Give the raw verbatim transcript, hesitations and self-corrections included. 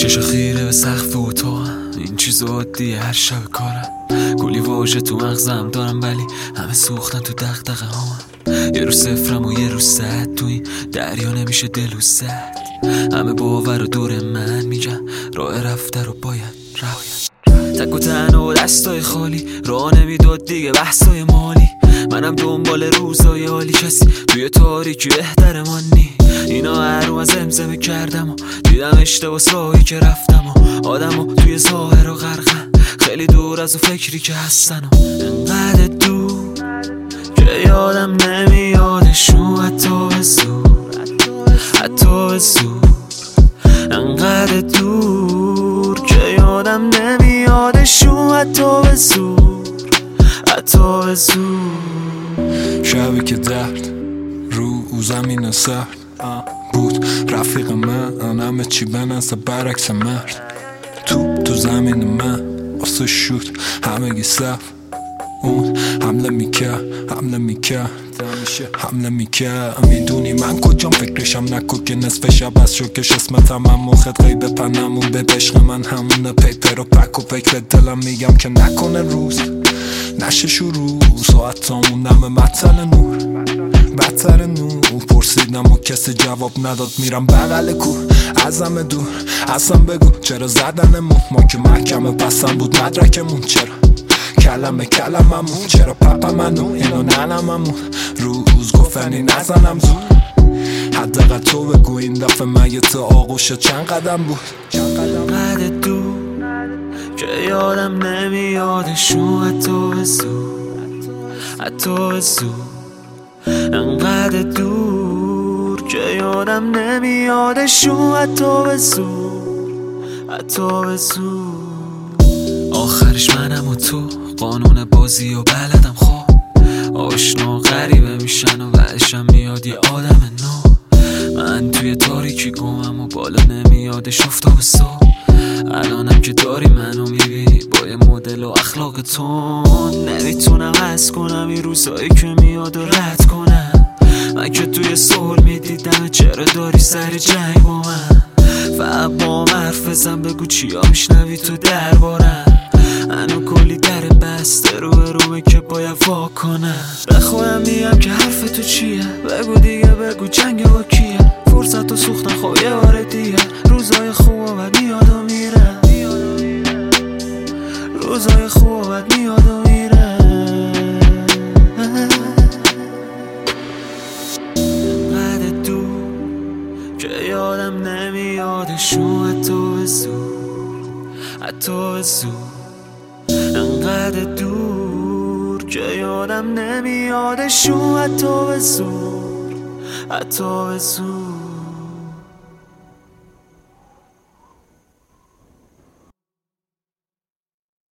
چشا خیره به سقف اتاقم، این چیز عادیه هر شب کارم. کلی واژه تو مغزم دارم ولی همه سوختن تو دغدغه هام. یه رو صفرم و یه رو صد، تو این دریا نمیشه دل و صد. همه باور و دور من میگن راه رفته رو باید رفت. تک و تنها و دستای خالی راه نمیداد دیگه بحثای مالی. منم دنبال روزای عالی، کسی توی تاریکی بهتر من نی. اینا هر رو از زمزمه کردم و دیدم اشتباه سایی که رفتم و آدم و توی ظاهر و غرقم، خیلی دور از و فکری که هستن و انقدر دور که یادم نمیادشون، حتی به زور حتی به زور. انقدر دور که یادم نمیادشون، حتی به زور حتی به زور. شبی که درد رو زمین سرد بود، رفیق من همه چی بنزه برعکس مرد. توپ تو زمین من واسه شوت همگی صف، اون حمله میکرد حمله میکرد حمله میکرد. میدونی من کجام، فکرشم نکن که نصف شب از شکش اسمتم هم مخد غیب پنمون به عشق من همونه. پیپر و پک و فکر دلم میگم که نکنه روز نشه شروع، ساعتامون نمه مطل نور بدتر نور. پرسیدم و کسی جواب نداد، میرم بغل کوه ازم دور. اصلا بگو چرا زدنمون، ما که محکمه پسن بود مدرکمون. چرا کلمه کلممون، چرا پپا منو اینو ننممون. روز گفتنی نزنم زود، حداقل تو بگو این دفعه من یه تو آغوشه چند قدم بود. انقدر دور که یادم نمیادشون، حتی به زور حتی به زور. انقدر دور که یادم نمیادشون، حتی به زور حتی به زور. آخرش منم و تو قانون بازی و بلدم خواب، آشنا غریبه میشن و بعدشم میاد یه آدم نو. من توی تاریکی گمم و بالا نمیادش افتاب صبح. الانم که داری منو میبینی با یه مدل و اخلاق تون، نمیتونم حس کنم این روزایی که میاد و رد کنم. من که توی سول میدیدم، چرا داری سر جنگ با من؟ فقط با من حرف بزن، بگو چیا میشنوی تو دربارم. منو کلی در بسته رو به رومه که باید وا کنم. به خودم میگم که حرف تو چیه، بگو دیگه بگو جنگ با کیه. فرصت و سوختن خب یه بار دیگه، روزای خوب و بد میاد و میره. روزای خوب و بد میاد و میره. انقدر دور که یادم نمیادشون، حتی به زور حتی به زور. انقدر دور که یادم نمیادشون، حتی به زور حتی به زور.